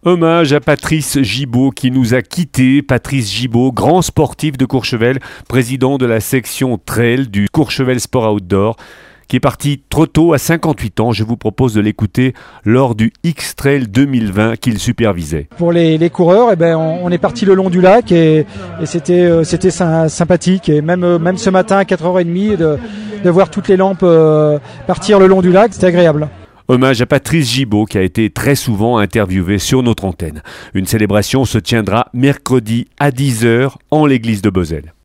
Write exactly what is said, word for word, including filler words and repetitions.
Hommage à Patrice Gibaud qui nous a quittés. Patrice Gibaud, grand sportif de Courchevel, président de la section trail du Courchevel Sport Outdoor, qui est parti trop tôt à cinquante-huit ans. Je vous propose de l'écouter lors du X-Trail deux mille vingt qu'il supervisait. Pour les, les coureurs, eh ben, on, on est parti le long du lac et, et c'était, euh, c'était sy- sympathique. Et même, euh, même ce matin à quatre heures trente, de, de voir toutes les lampes euh, partir le long du lac, c'était agréable. Hommage à Patrice Gibaud qui a été très souvent interviewé sur notre antenne. Une célébration se tiendra mercredi à dix heures en l'église de Beauzelle.